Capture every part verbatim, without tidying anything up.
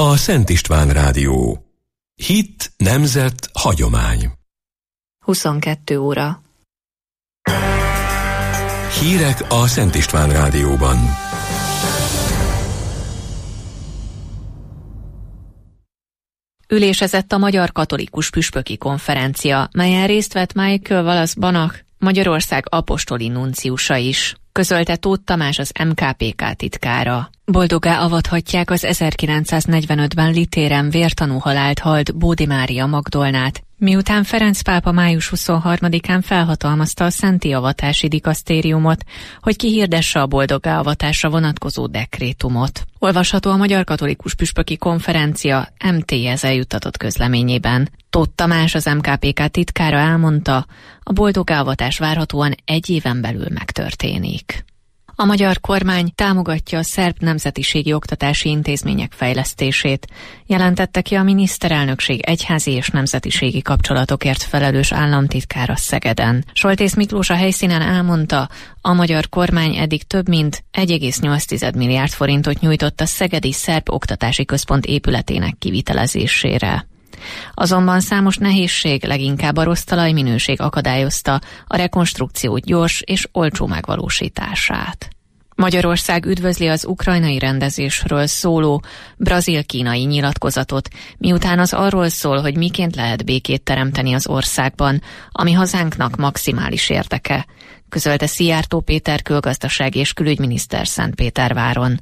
a Szent István Rádió. Hit, nemzet, hagyomány. huszonkettő óra. Hírek a Szent István Rádióban. Ülésezett a Magyar Katolikus Püspöki Konferencia, melyen részt vett Michael Wallace Banach, Magyarország apostoli nunciusa is, közölte Tóth Tamás, az em ká pé ká titkára. Boldoggá avathatják az ezerkilencszáznegyvenötben Litéren vértanú halált halt Bódi Mária Magdolnát, miután Ferenc pápa május huszonharmadikán felhatalmazta a szenti avatási dikasztériumot, hogy kihirdesse a boldoggá avatásra vonatkozó dekrétumot. Olvasható a Magyar Katolikus Püspöki Konferencia em té-hez eljuttatott közleményében. Tóth Tamás, az em ká pé ká titkára elmondta, a boldoggá avatás várhatóan egy éven belül megtörténik. A magyar kormány támogatja a szerb nemzetiségi oktatási intézmények fejlesztését, jelentette ki a miniszterelnökség egyházi és nemzetiségi kapcsolatokért felelős államtitkára Szegeden. Soltész Miklós a helyszínen elmondta, a magyar kormány eddig több mint egy egész nyolc milliárd forintot nyújtott a Szegedi Szerb Oktatási Központ épületének kivitelezésére. Azonban számos nehézség, leginkább a rossz talajminőség akadályozta a rekonstrukció gyors és olcsó megvalósítását. Magyarország üdvözli az ukrajnai rendezésről szóló brazil-kínai nyilatkozatot, miután az arról szól, hogy miként lehet békét teremteni az országban, ami hazánknak maximális érdeke, közölte Szijjártó Péter külgazdasági és külügyminiszter Szentpéterváron.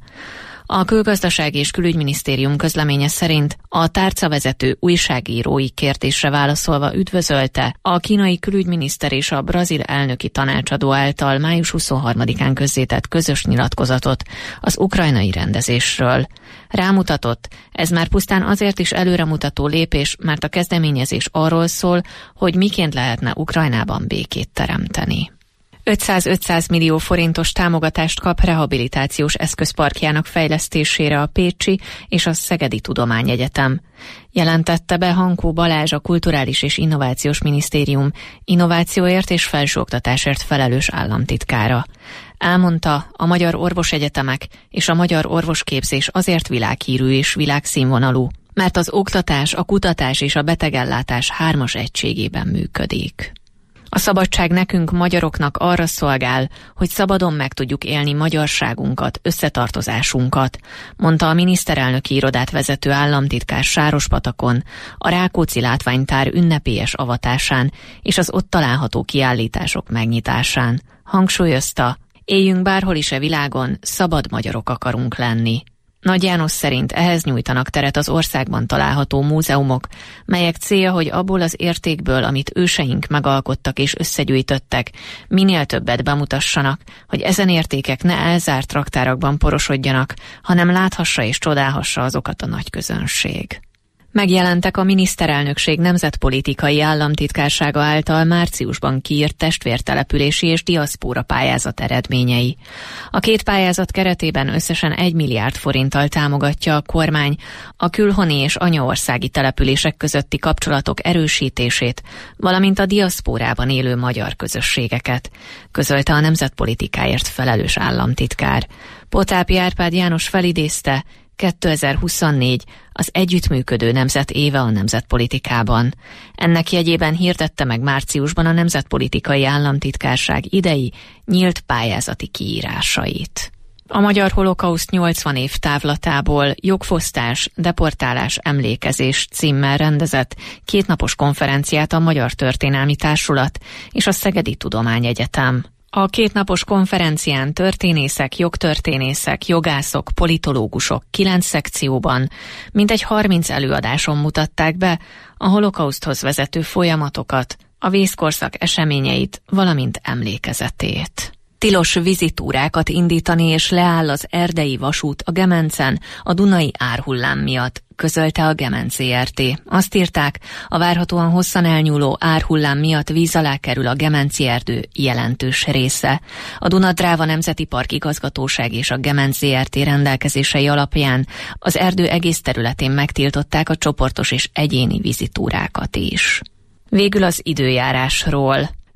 A Külgazdasági és Külügyminisztérium közleménye szerint a tárcavezető újságírói kérdésre válaszolva üdvözölte a kínai külügyminiszter és a brazil elnöki tanácsadó által május huszonharmadikán közzétett közös nyilatkozatot az ukrajnai rendezésről. Rámutatott, ez már pusztán azért is előremutató lépés, mert a kezdeményezés arról szól, hogy miként lehetne Ukrajnában békét teremteni. ötszáz-ötszáz millió forintos támogatást kap rehabilitációs eszközparkjának fejlesztésére a Pécsi és a Szegedi Tudományegyetem. Jelentette be Hankó Balázs, a Kulturális és Innovációs Minisztérium innovációért és felsőoktatásért felelős államtitkára. Elmondta, a magyar orvosegyetemek és a magyar orvosképzés azért világhírű és világszínvonalú, mert az oktatás, a kutatás és a betegellátás hármas egységében működik. A szabadság nekünk, magyaroknak arra szolgál, hogy szabadon meg tudjuk élni magyarságunkat, összetartozásunkat, mondta a miniszterelnöki irodát vezető államtitkár Sárospatakon, a Rákóczi látványtár ünnepélyes avatásán és az ott található kiállítások megnyitásán. Hangsúlyozta, éljünk bárhol is a világon, szabad magyarok akarunk lenni. Nagy János szerint ehhez nyújtanak teret az országban található múzeumok, melyek célja, hogy abból az értékből, amit őseink megalkottak és összegyűjtöttek, minél többet bemutassanak, hogy ezen értékek ne elzárt raktárakban porosodjanak, hanem láthassa és csodálhassa azokat a nagy közönség. Megjelentek a miniszterelnökség nemzetpolitikai államtitkársága által márciusban kiírt testvértelepülési és diaszpóra pályázat eredményei. A két pályázat keretében összesen egy milliárd forinttal támogatja a kormány a külhoni és anyaországi települések közötti kapcsolatok erősítését, valamint a diaszpórában élő magyar közösségeket, közölte a nemzetpolitikáért felelős államtitkár. Potápi Árpád János felidézte, kétezer-huszonnégy az együttműködő nemzet éve a nemzetpolitikában. Ennek jegyében hirdette meg márciusban a Nemzetpolitikai Államtitkárság idei nyílt pályázati kiírásait. A Magyar Holokauszt nyolcvan év távlatából jogfosztás, deportálás, emlékezés címmel rendezett kétnapos konferenciát a Magyar Történelmi Társulat és a Szegedi Tudományegyetem. A kétnapos konferencián történészek, jogtörténészek, jogászok, politológusok kilenc szekcióban mintegy harminc előadáson mutatták be a holokauszthoz vezető folyamatokat, a vészkorszak eseményeit, valamint emlékezetét. Tilos vizitúrákat indítani és leáll az erdei vasút a Gemencen a Dunai árhullám miatt, közölte a Gemence zé er té. Azt írták, a várhatóan hosszan elnyúló árhullám miatt víz alá kerül a Gemenci erdő jelentős része. A Duna-Dráva Nemzeti Park Igazgatóság és a Gemence zé er té rendelkezései alapján az erdő egész területén megtiltották a csoportos és egyéni vizitúrákat is. Végül az időjárásról.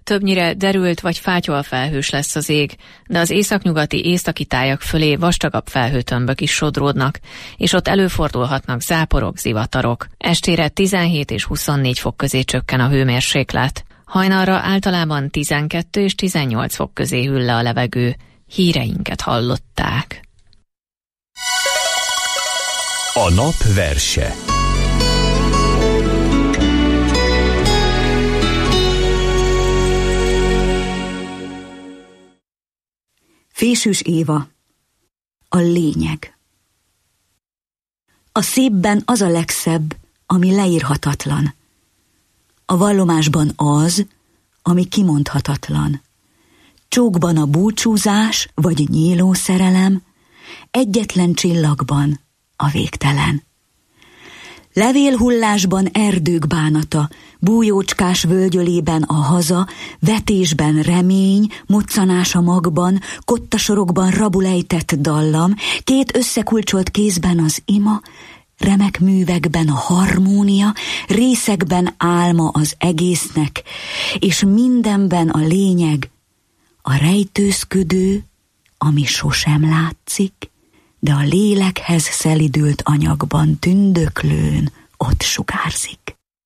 többnyire derült vagy fátyolfelhős lesz az ég, de az északnyugati északi tájak fölé vastagabb felhőtömbök is sodródnak, és ott előfordulhatnak záporok, zivatarok. Estére tizenhét és huszonnégy fok közé csökken a hőmérséklet. Hajnalra általában tizenkettő és tizennyolc fok közé hűl le a levegő. Híreinket hallották. A nap verse. Fésűs Éva. A lényeg. A szépben az a legszebb, ami leírhatatlan. A vallomásban az, ami kimondhatatlan. Csókban a búcsúzás vagy nyíló szerelem, egyetlen csillagban a végtelen. Levélhullásban erdők bánata, bújócskás völgyölében a haza, vetésben remény, moccanás a magban, kottasorokban rabul ejtett dallam, két összekulcsolt kézben az ima, remek művekben a harmónia, részekben álma az egésznek, és mindenben a lényeg, a rejtőzködő, ami sosem látszik, de a lélekhez szelidült anyagban tündöklőn ott sugárzik.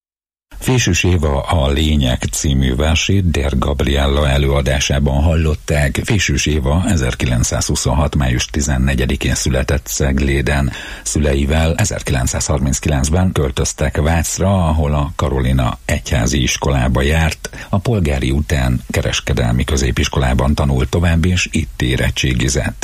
Fésűs Éva a Lényeg című versét Der Gabriella előadásában hallották. Fésűs Éva ezerkilencszázhuszonhat. május tizennegyedikén született Cegléden. Szüleivel ezerkilencszázharminckilencben költöztek Vácra, ahol a Karolina egyházi iskolába járt. A polgári után kereskedelmi középiskolában tanult tovább, és itt érettségizett.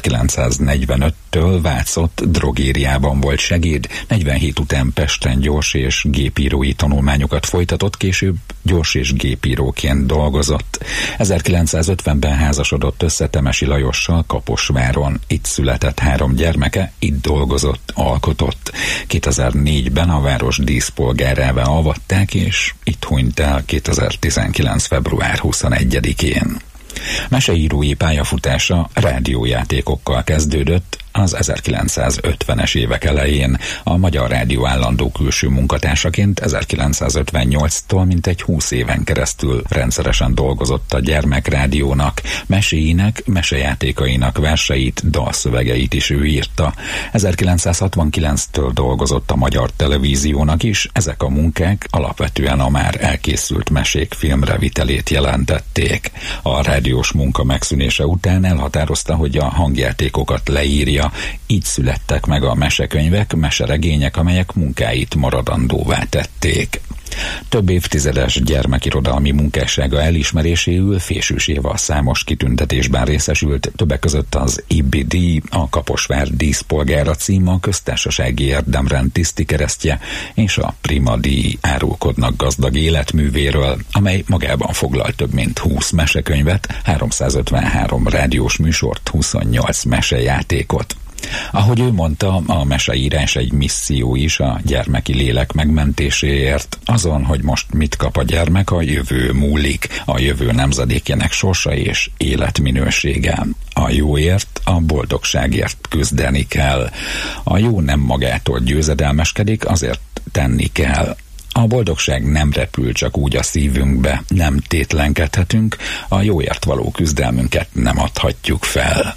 ezerkilencszáznegyvenöttől Vácott drogériában volt segéd, negyvenhét után Pesten gyors és gépírói tanulmányokat folytatott, később gyors és gépíróként dolgozott. ezerkilencszázötvenben házasodott össze Temesi Lajossal Kaposváron. Itt született három gyermeke, itt dolgozott, alkotott. kétezer-négyben a város díszpolgárává avatták, és itt hunyt el kétezer-tizenkilenc. február huszonegyedikén. Meseírói pályafutása rádiójátékokkal kezdődött az ezerkilencszázötvenes évek elején. A Magyar Rádió állandó külső munkatársaként ezerkilencszázötvennyolctól mintegy húsz éven keresztül rendszeresen dolgozott a Gyermekrádiónak. Meséinek, mesejátékainak verseit, dalszövegeit is ő írta. ezerkilencszázhatvankilenctől dolgozott a Magyar Televíziónak is, ezek a munkák alapvetően a már elkészült mesék filmre vitelét jelentették. A rádiós munka megszűnése után elhatározta, hogy a hangjátékokat leírja. Így születtek meg a mesekönyvek, meseregények, amelyek munkáit maradandóvá tették. Több évtizedes gyermekirodalmi munkássága elismeréséül Fésűs Éva számos kitüntetésben részesült, többek között az Ibbi díj, a Kaposvár díszpolgára cím, a köztársasági érdemrend tisztikeresztje és a Prima díj árulkodnak gazdag életművéről, amely magában foglal több mint húsz mesekönyvet, háromszázötvenhárom rádiós műsort, huszonnyolc mesejátékot. Ahogy ő mondta, a meseírás egy misszió is a gyermeki lélek megmentéséért. Azon, hogy most mit kap a gyermek, a jövő múlik, a jövő nemzedékének sorsa és életminősége. A jóért, a boldogságért küzdeni kell. A jó nem magától győzedelmeskedik, azért tenni kell. A boldogság nem repül csak úgy a szívünkbe, nem tétlenkedhetünk, a jóért való küzdelmünket nem adhatjuk fel.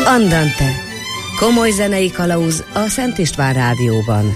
Andante. Komoly zenei kalauz a Szent István Rádióban.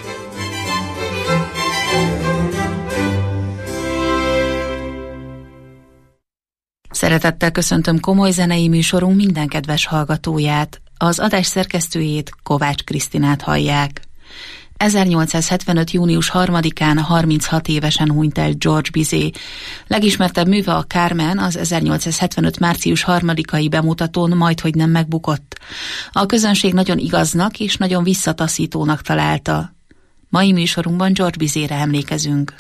Szeretettel köszöntöm komoly zenei műsorunk minden kedves hallgatóját. Az adás szerkesztőjét, Kovács Krisztinát hallják. ezernyolcszázhetvenöt. június harmadikán harminchat évesen hunyt el George Bizet. Legismertebb műve a Carmen, az ezernyolcszázhetvenöt. március harmadikai bemutatón majdhogy nem megbukott. A közönség nagyon igaznak és nagyon visszataszítónak találta. Mai műsorunkban George Bizetre emlékezünk.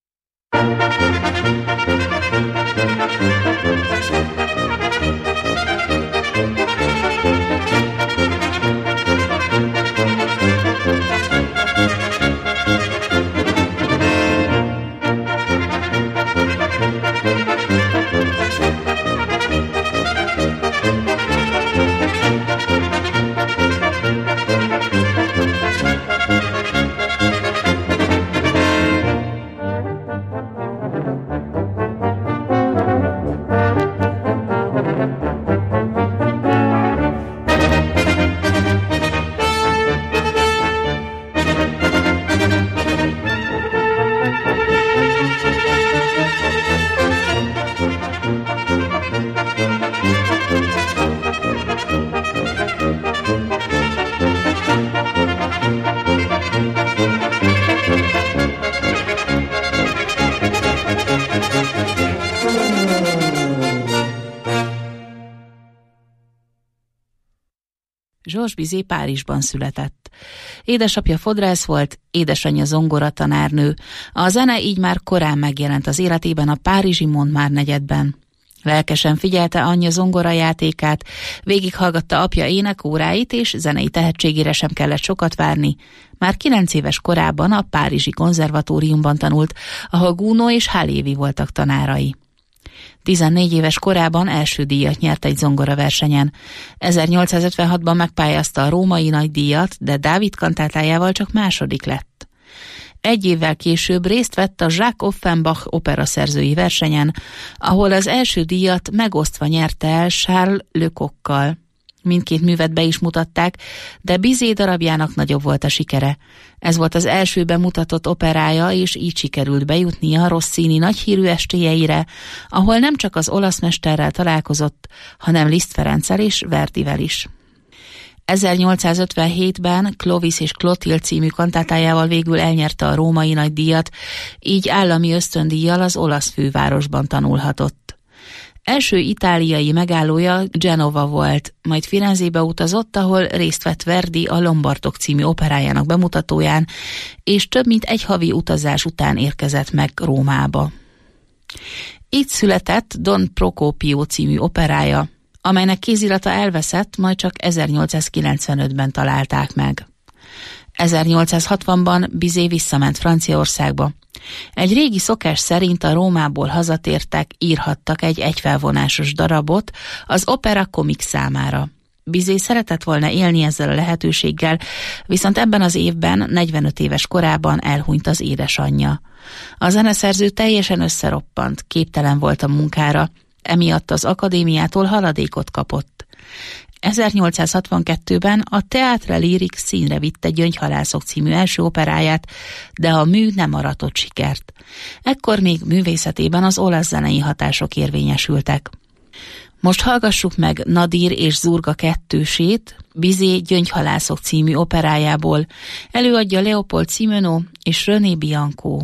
George Bizet Párizsban született. Édesapja fodrász volt, édesanyja zongoratanárnő. A zene így már korán megjelent az életében a párizsi Montmartre negyedben. Lelkesen figyelte anyja zongorajátékát, végighallgatta apja énekóráit, és zenei tehetségére sem kellett sokat várni. Már kilenc éves korában a párizsi konzervatóriumban tanult, ahol Gounod és Halévy voltak tanárai. tizennégy éves korában első díjat nyert egy zongoraversenyen. ezernyolcszázötvenhatban megpályázta a római nagydíjat, de Dávid kantátájával csak második lett. Egy évvel később részt vett a Jacques Offenbach operaszerzői versenyen, ahol az első díjat megosztva nyerte el Charles Lecoqkkal. Mindkét művet be is mutatták, de Bizet darabjának nagyobb volt a sikere. Ez volt az első bemutatott operája, és így sikerült bejutnia Rossini nagyhírű estéjeire, ahol nem csak az olasz mesterrel találkozott, hanem Liszt Ferenccel és Verdivel is. ezernyolcszázötvenhétben Clovis és Clotilde című kantátájával végül elnyerte a római nagydíjat, így állami ösztöndíjjal az olasz fővárosban tanulhatott. Első itáliai megállója Genova volt, majd Firenzébe utazott, ahol részt vett Verdi a Lombardok című operájának bemutatóján, és több mint egy havi utazás után érkezett meg Rómába. Itt született Don Procopio című operája, amelynek kézirata elveszett, majd csak ezernyolcszázkilencvenötben találták meg. ezernyolcszázhatvanban Bizet visszament Franciaországba. Egy régi szokás szerint a Rómából hazatértek, írhattak egy egyfelvonásos darabot az Opera Comique számára. Bizet szeretett volna élni ezzel a lehetőséggel, viszont ebben az évben, negyvenöt éves korában elhunyt az édesanyja. A zeneszerző teljesen összeroppant, képtelen volt a munkára, emiatt az akadémiától haladékot kapott. ezernyolcszázhatvankettőben a Théâtre Lyrique színre vitte Gyöngyhalászok című első operáját, de a mű nem aratott sikert. Ekkor még művészetében az olasz zenei hatások érvényesültek. Most hallgassuk meg Nadir és Zurga kettősét, Bizet Gyöngyhalászok című operájából. Előadja Leopold Simenon és René Bianco.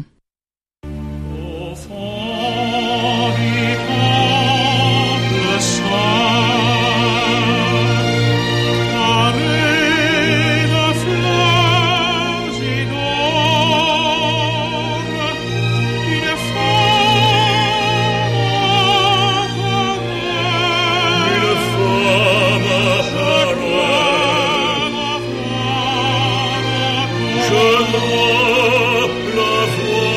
Je vois la voix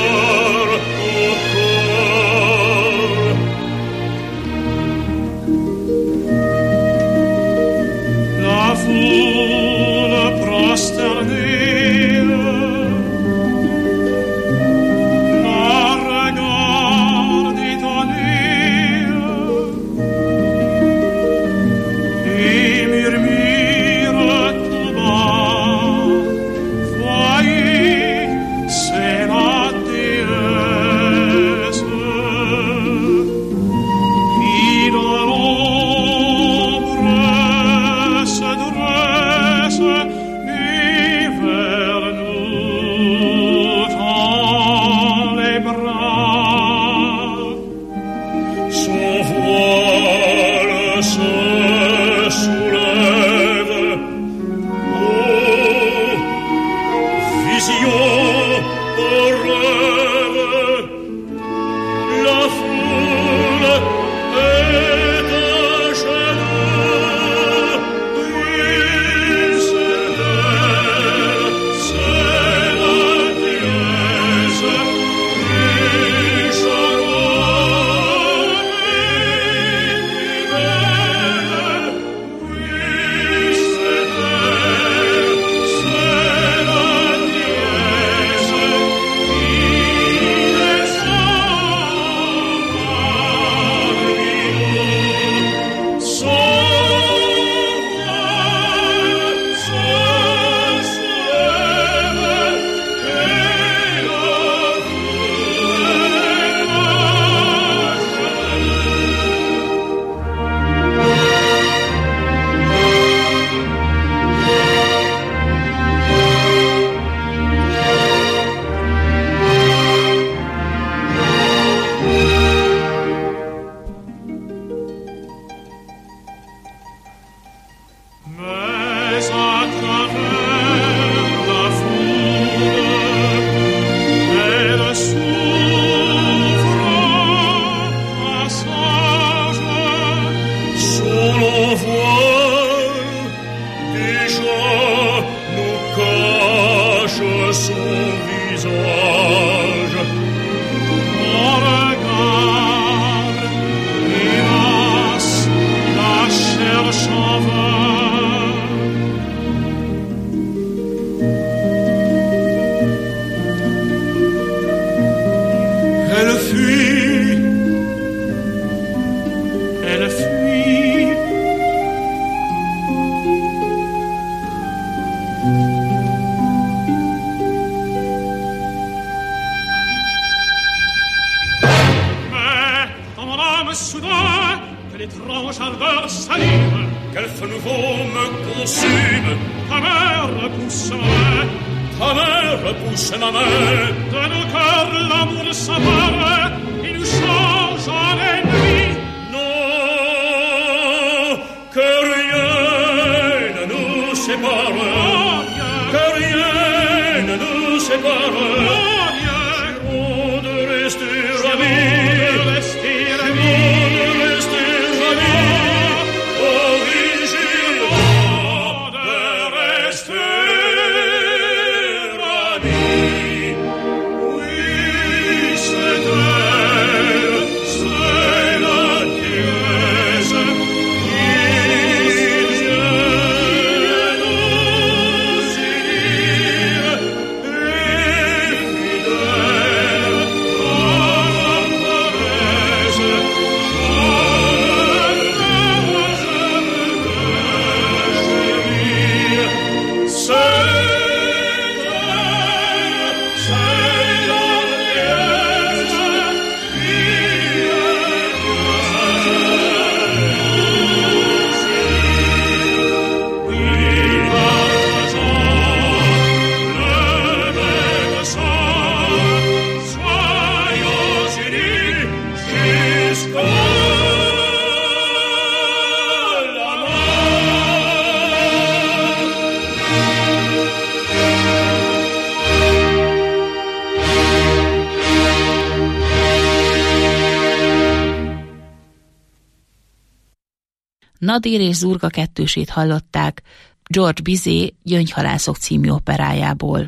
Nadir és Zurga kettősét hallották George Bizet Gyöngyhalászok című operájából.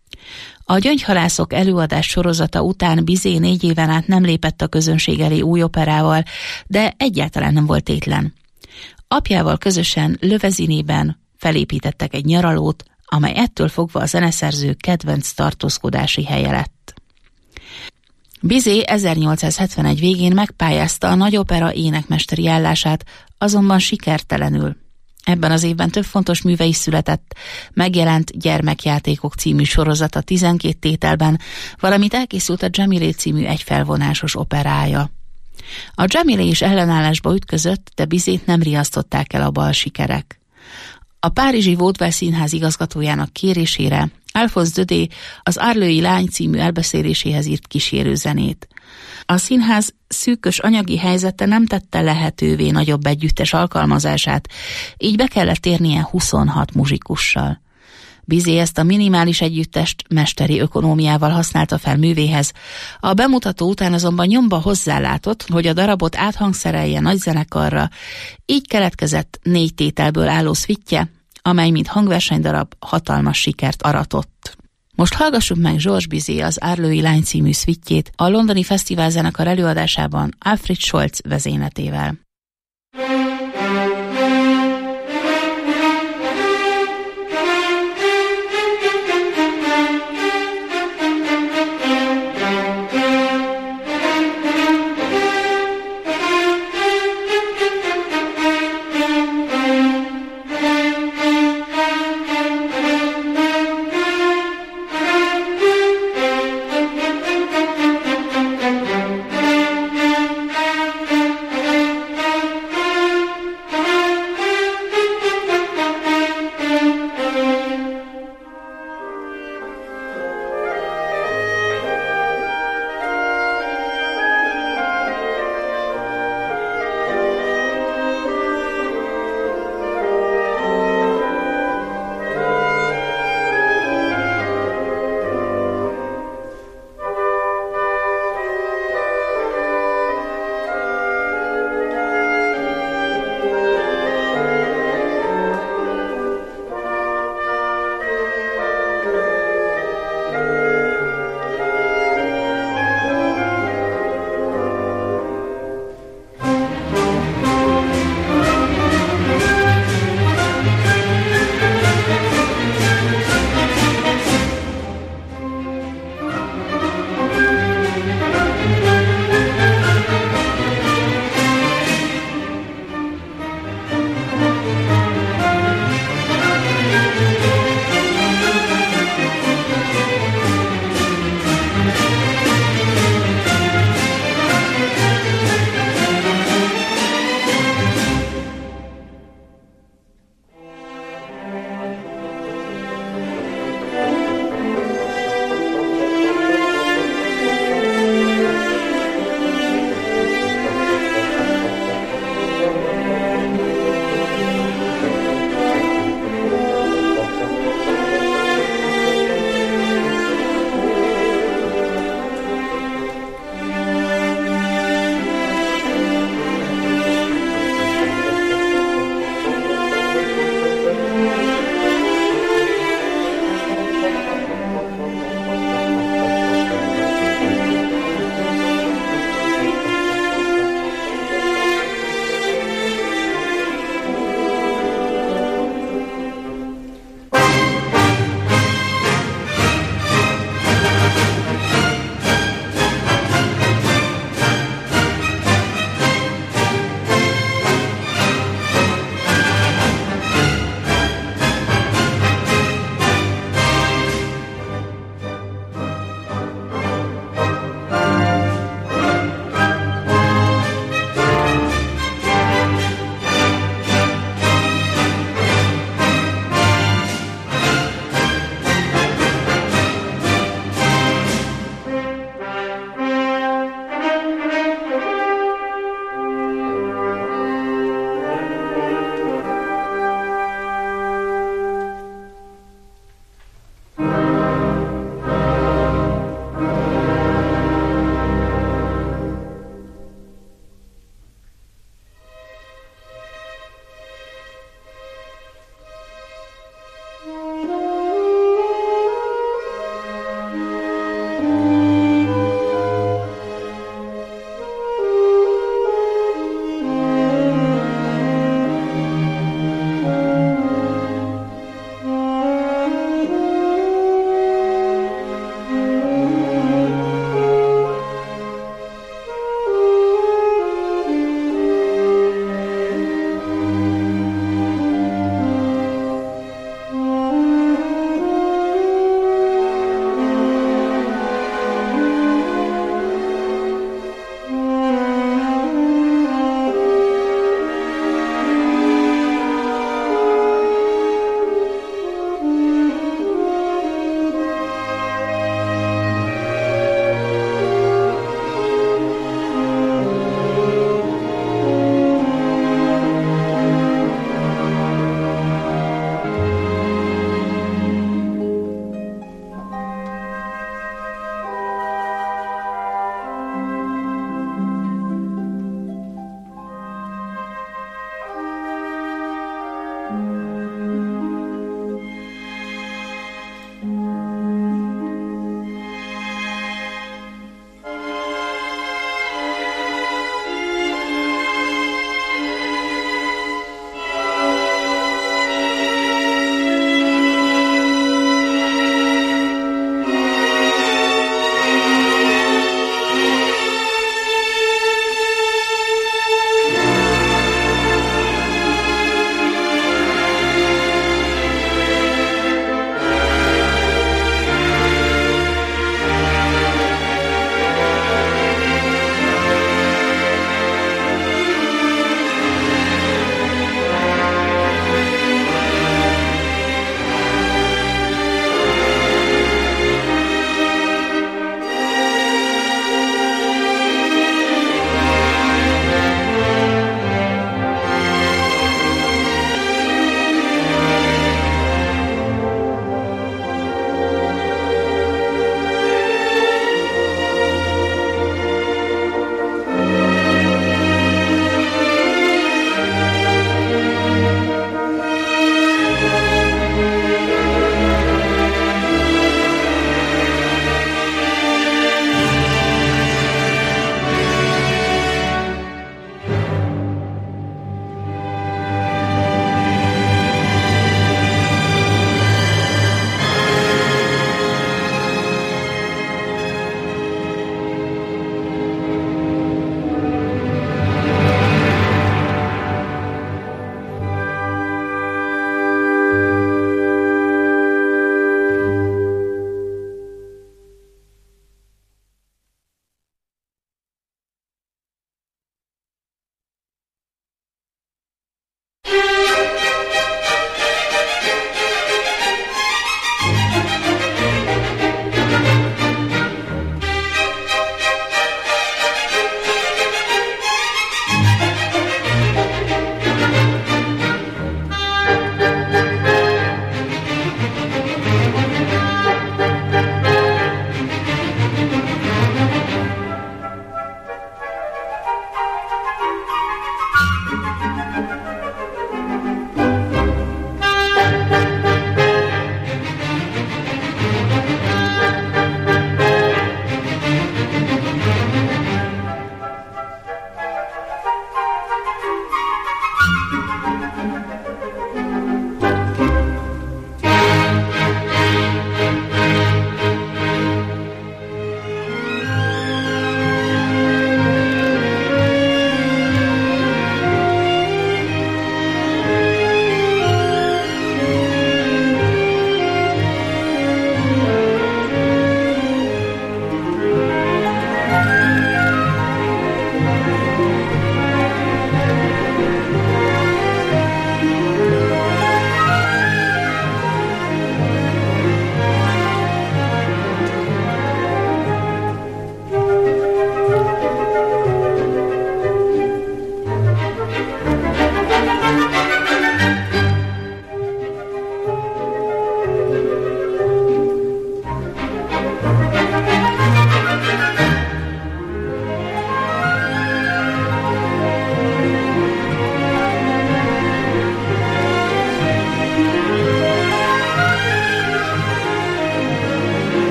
A Gyöngyhalászok előadás sorozata után Bizet négy éven át nem lépett a közönség elé új operával, de egyáltalán nem volt tétlen. Apjával közösen Lövezinében felépítettek egy nyaralót, amely ettől fogva a zeneszerző kedvenc tartózkodási helye lett. Bizet ezernyolcszázhetvenegy végén megpályázta a nagyopera énekmesteri állását, azonban sikertelenül. Ebben az évben több fontos műve is született, megjelent Gyermekjátékok című sorozata tizenkét tételben, valamint elkészült a Jamilé című egyfelvonásos operája. A Jamilé is ellenállásba ütközött, de Bizet nem riasztották el a bal sikerek. A párizsi Vaudeville színház igazgatójának kérésére Alphonse Daudet az Arlői Lány című elbeszéléséhez írt kísérő zenét. A színház szűkös anyagi helyzete nem tette lehetővé nagyobb együttes alkalmazását, így be kellett érnie huszonhat muzsikussal. Bizet ezt a minimális együttest mesteri ökonómiával használta fel művéhez. A bemutató után azonban nyomba hozzálátott, hogy a darabot áthangszerelje nagy zenekarra, így keletkezett négy tételből álló szvittye, amely mint hangversenydarab hatalmas sikert aratott. Most hallgassuk meg Georges Bizet az Arlői Lány című szvittjét a londoni fesztiválzenekar előadásában Alfred Scholz vezényletével.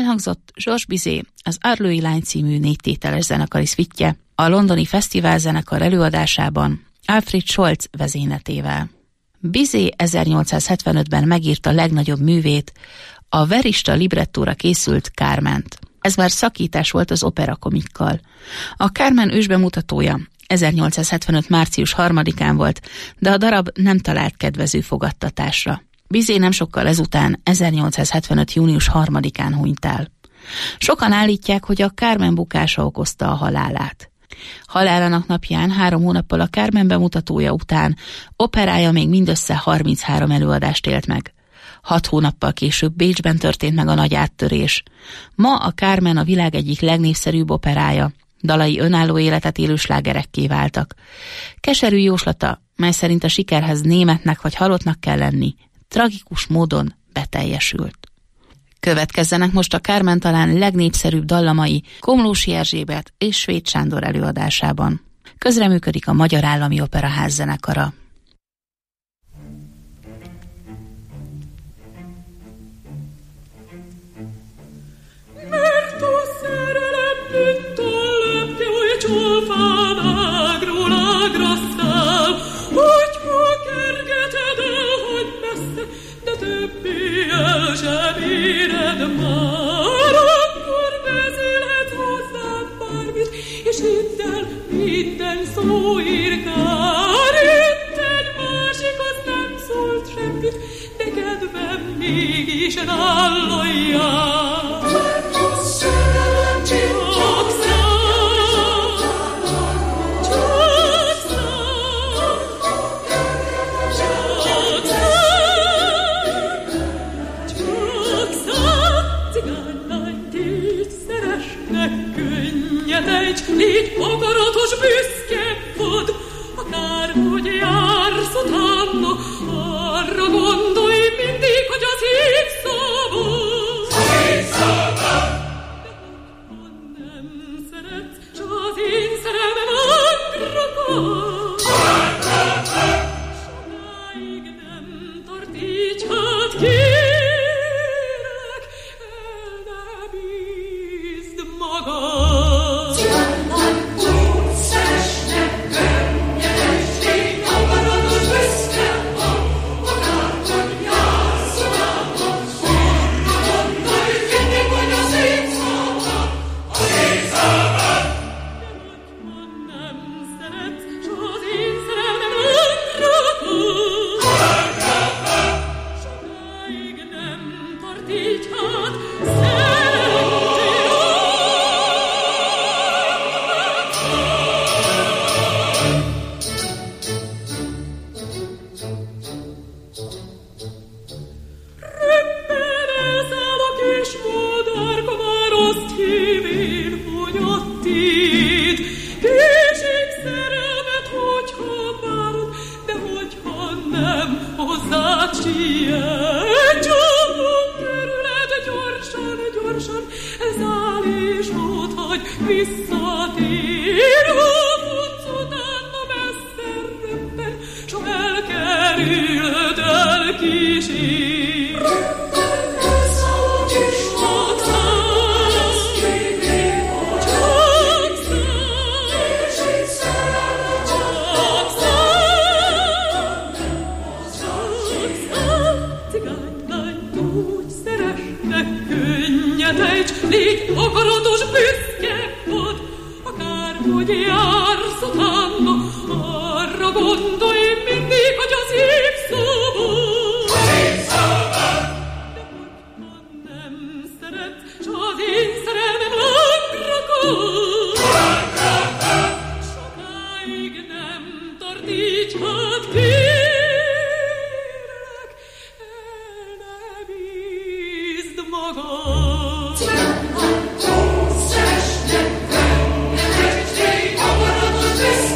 Elhangzott Georges Bizet, az Arlői Lány című négytételes zenekari szvittje a londoni fesztivál zenekar előadásában Alfred Scholz vezényletével. Bizet ezernyolcszázhetvenötben megírta legnagyobb művét, a verista librettóra készült Carment. Ez már szakítás volt az operakomikkal. A Carmen ősbemutatója ezernyolcszázhetvenöt március harmadikán volt, de a darab nem talált kedvező fogadtatásra. Bizet nem sokkal ezután ezernyolcszázhetvenöt június harmadikán hunyt el. Sokan állítják, hogy a Carmen bukása okozta a halálát. Halálának napján, három hónappal a Carmen bemutatója után operája még mindössze harminchárom előadást élt meg. Hat hónappal később Bécsben történt meg a nagy áttörés. Ma a Carmen a világ egyik legnépszerűbb operája, dalai önálló életet élő slágerekké váltak. Keserű jóslata, mely szerint a sikerhez németnek vagy halottnak kell lenni, tragikus módon beteljesült. Következzenek most a Carmen talán legnépszerűbb dallamai Komlósi Erzsébet és Svéd Sándor előadásában. Közreműködik a Magyar Állami Operaház zenekara. Mert a szerelem, mint a lepke, oly csófán ágról ágra száll, hogyha kergeted el, hogy messze, de többé el sem éred már, akkor beszélhetsz hozzám bármit, és hidd el, minden szó írkál. Itt egy másik, az nem szólt semmit, de kedvem mégis nála jár. Légy akaratos, büszke vad, akárhogy jársz utána, arra gondolj mindig, hogy az hív szabad. Hív szabad! De ha nem szeretsz, s az én szerelmem andrakat, sokáig nem tart így, hát kérlek, el ne bízd magad. Szeresnek, könnyedek, akaratos,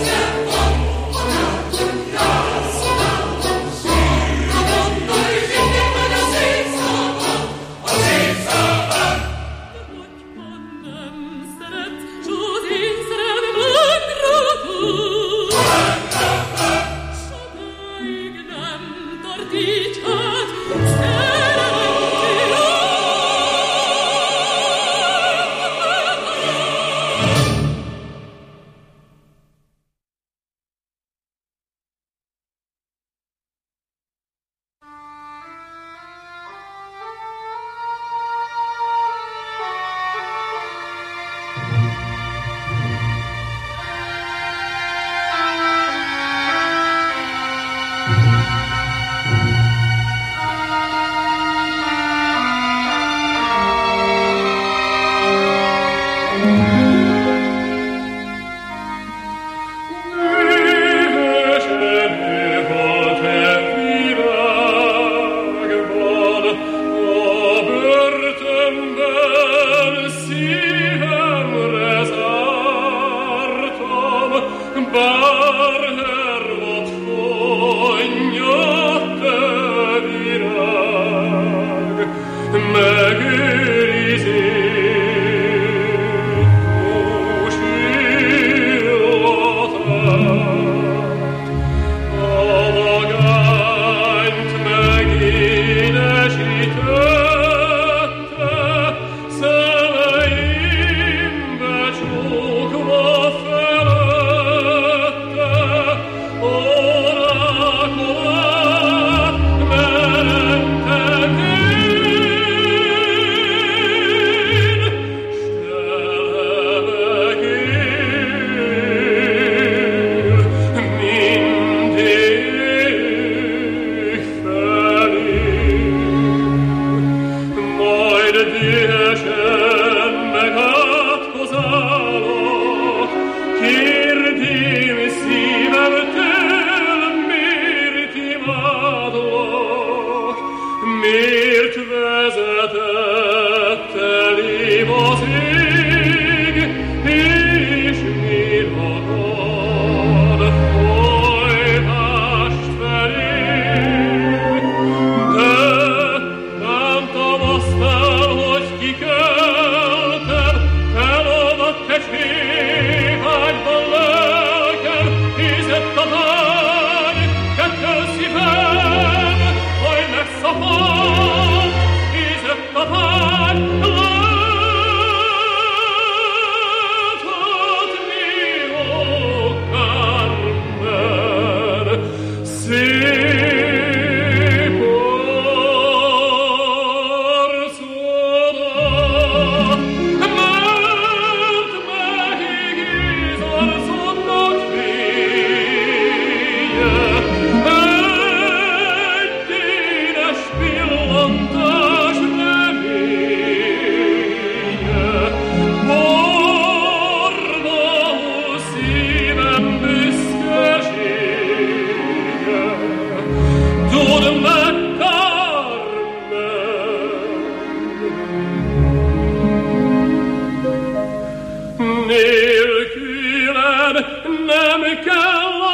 nélkülem nem kell a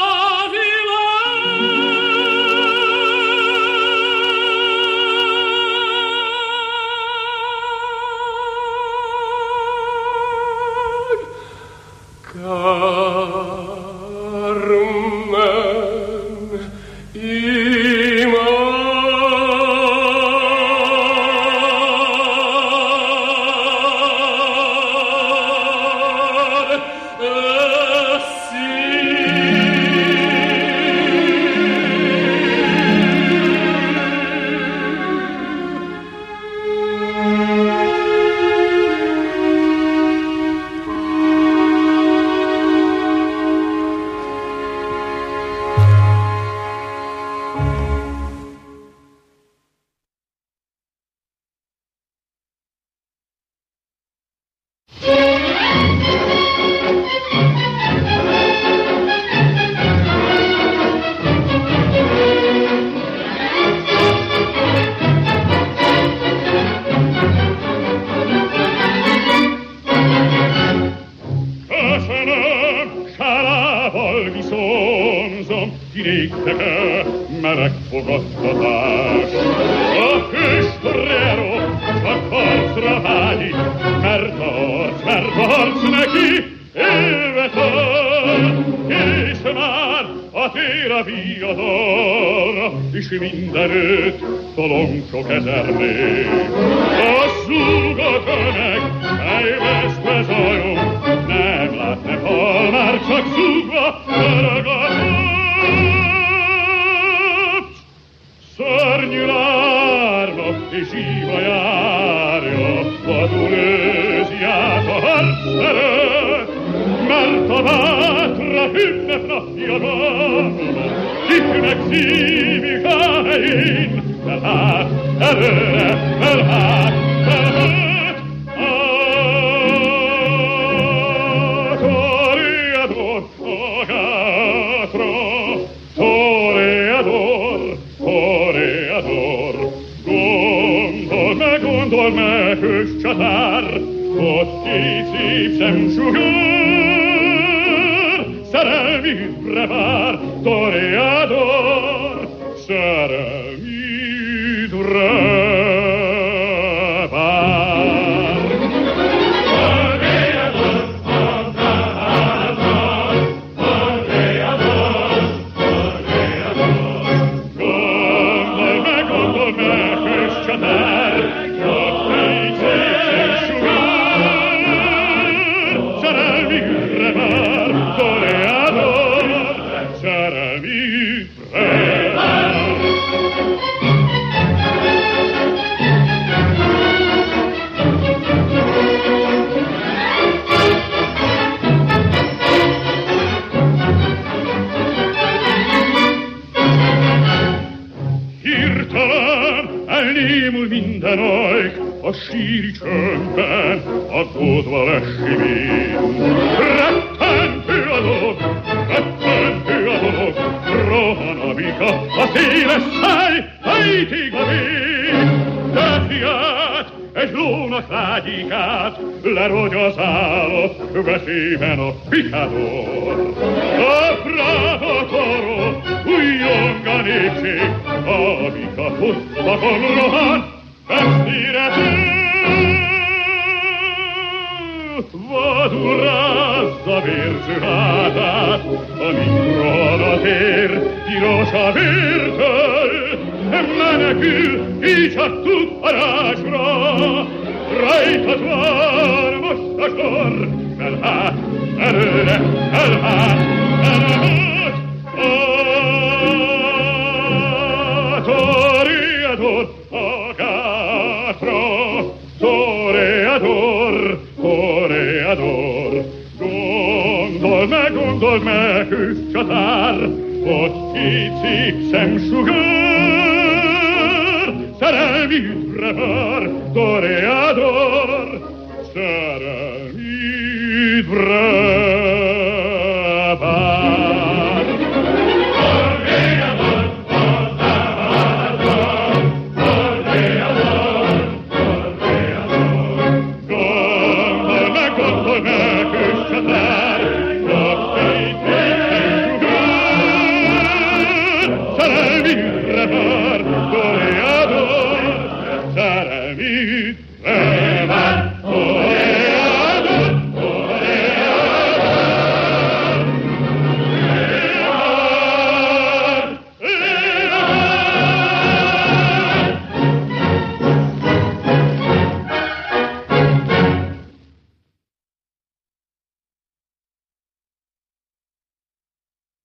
Gondol meg,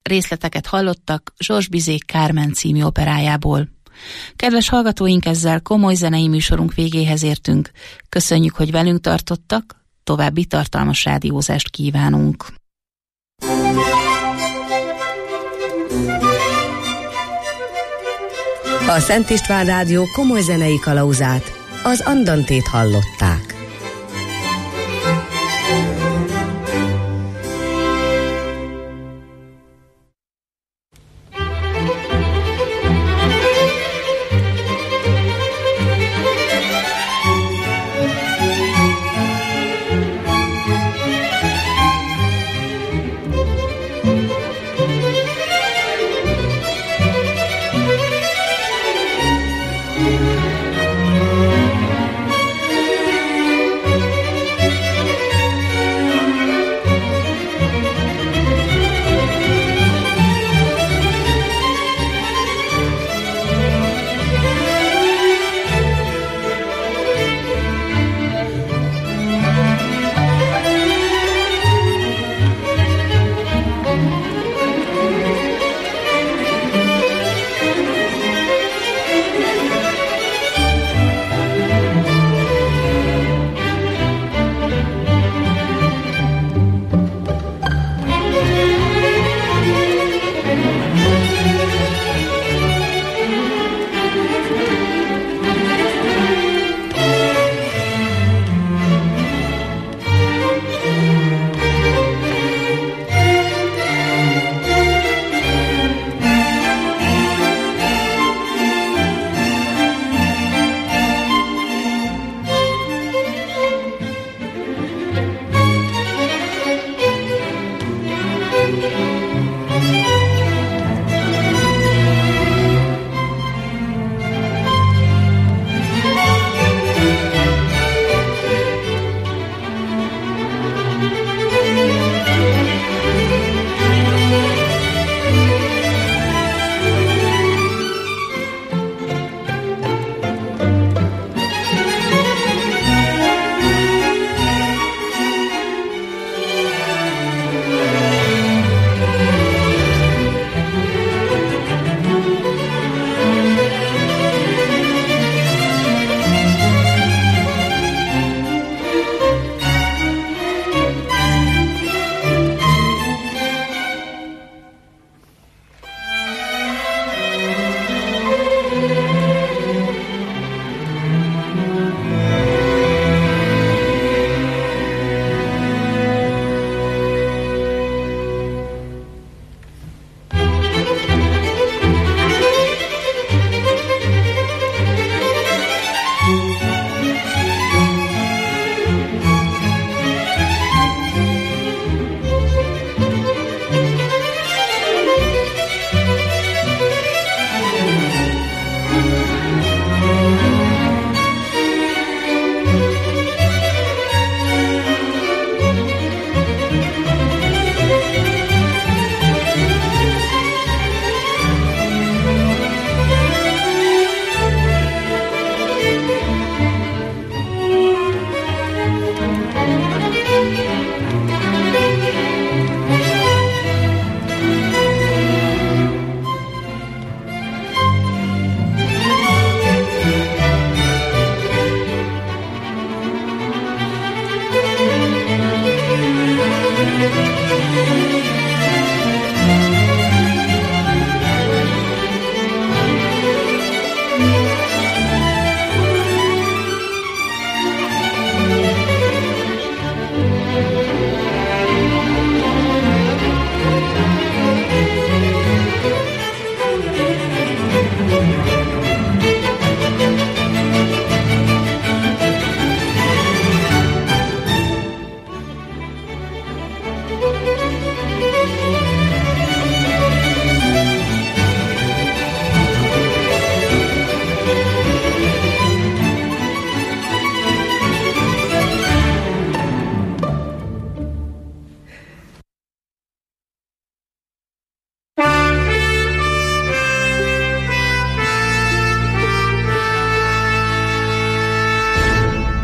részleteket hallottak Georges Bizet Carmen című operájából. Kedves hallgatóink, ezzel komoly zenei műsorunk végéhez értünk. Köszönjük, hogy velünk tartottak, további tartalmas rádiózást kívánunk. A Szent István Rádió komoly zenei kalauzát, az Andantét hallották.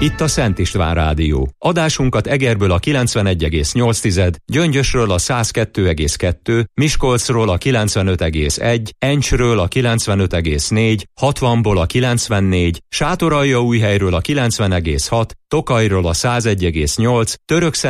Itt a Szent István Rádió. Adásunkat Egerből a kilencvenegy egész nyolc, Gyöngyösről a száz kettő egész kettő, Miskolcról a kilencvenöt egész egy, Encsről a kilencvenöt egész négy, hatvanból a kilencvennégy, Sátoraljaújhelyről a kilencven egész hat, Tokajról a száz egy egész nyolc, Törökszent